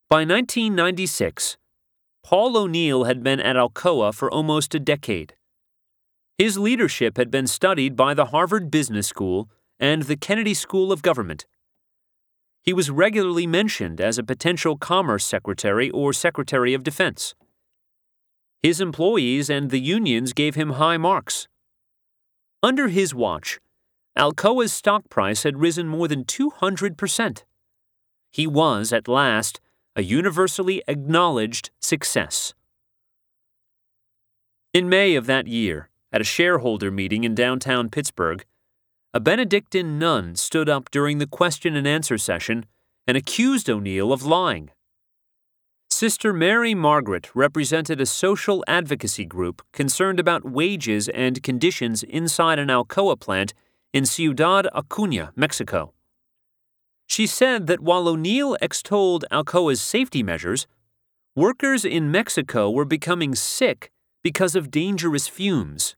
By 1996, Paul O'Neill had been at Alcoa for almost a decade. His leadership had been studied by the Harvard Business School and the Kennedy School of Government. He was regularly mentioned as a potential Commerce Secretary or Secretary of Defense. His employees and the unions gave him high marks. Under his watch, Alcoa's stock price had risen more than 200%. He was, at last, a universally acknowledged success. In May of that year, at a shareholder meeting in downtown Pittsburgh, a Benedictine nun stood up during the question and answer session and accused O'Neill of lying. Sister Mary Margaret represented a social advocacy group concerned about wages and conditions inside an Alcoa plant in Ciudad Acuña, Mexico. She said that while O'Neill extolled Alcoa's safety measures, workers in Mexico were becoming sick because of dangerous fumes.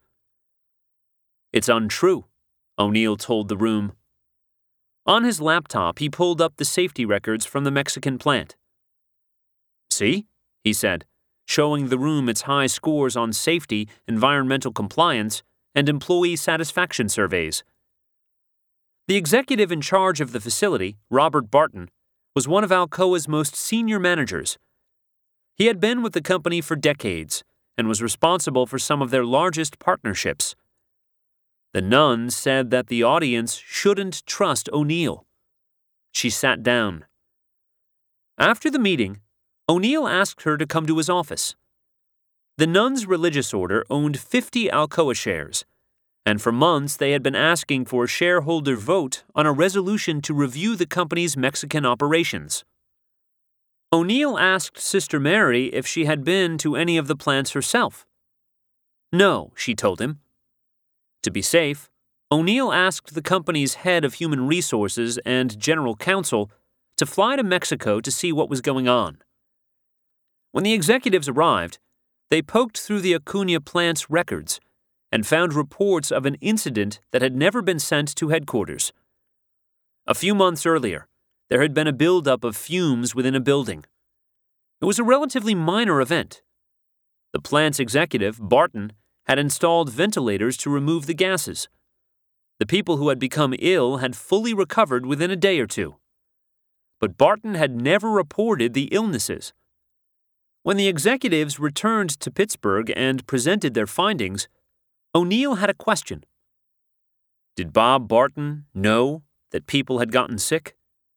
"It's untrue," O'Neill told the room. On his laptop, he pulled up the safety records from the Mexican plant. "See?" he said, showing the room its high scores on safety, environmental compliance, and employee satisfaction surveys. The executive in charge of the facility, Robert Barton, was one of Alcoa's most senior managers. He had been with the company for decades and was responsible for some of their largest partnerships. The nun said that the audience shouldn't trust O'Neill. She sat down. After the meeting, O'Neill asked her to come to his office. The nun's religious order owned 50 Alcoa shares, and for months they had been asking for a shareholder vote on a resolution to review the company's Mexican operations. O'Neill asked Sister Mary if she had been to any of the plants herself. No, she told him. To be safe, O'Neill asked the company's head of human resources and general counsel to fly to Mexico to see what was going on. When the executives arrived, they poked through the Acuña plant's records and found reports of an incident that had never been sent to headquarters. A few months earlier, there had been a buildup of fumes within a building. It was a relatively minor event. The plant's executive, Barton, had installed ventilators to remove the gases. The people who had become ill had fully recovered within a day or two. But Barton had never reported the illnesses. When the executives returned to Pittsburgh and presented their findings, O'Neill had a question. Did Bob Barton know that people had gotten sick?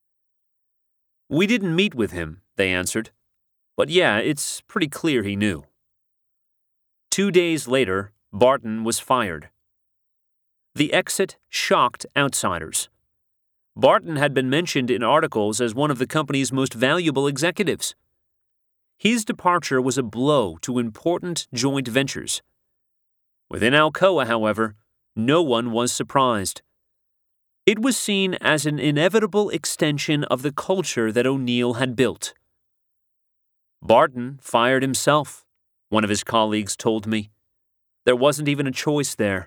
"We didn't meet with him," they answered. "But yeah, it's pretty clear he knew." 2 days later, Barton was fired. The exit shocked outsiders. Barton had been mentioned in articles as one of the company's most valuable executives. His departure was a blow to important joint ventures. Within Alcoa, however, no one was surprised. It was seen as an inevitable extension of the culture that O'Neill had built. Barton fired himself, one of his colleagues told me. There wasn't even a choice there.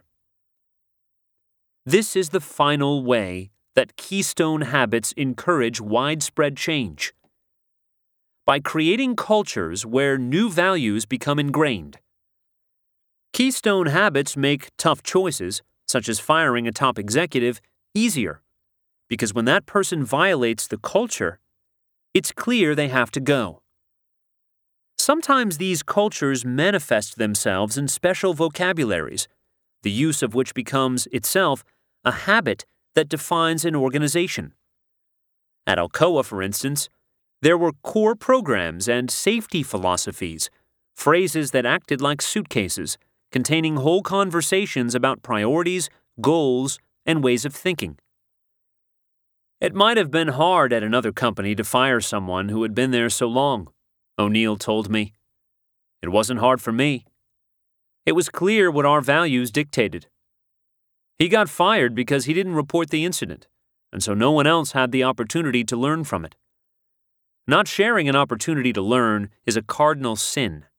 This is the final way that Keystone habits encourage widespread change. By creating cultures where new values become ingrained. Keystone habits make tough choices, such as firing a top executive, easier, because when that person violates the culture, it's clear they have to go. Sometimes these cultures manifest themselves in special vocabularies, the use of which becomes itself a habit that defines an organization. At Alcoa, for instance, there were core programs and safety philosophies, phrases that acted like suitcases, containing whole conversations about priorities, goals, and ways of thinking. It might have been hard at another company to fire someone who had been there so long, O'Neill told me. It wasn't hard for me. It was clear what our values dictated. He got fired because he didn't report the incident, and so no one else had the opportunity to learn from it. Not sharing an opportunity to learn is a cardinal sin.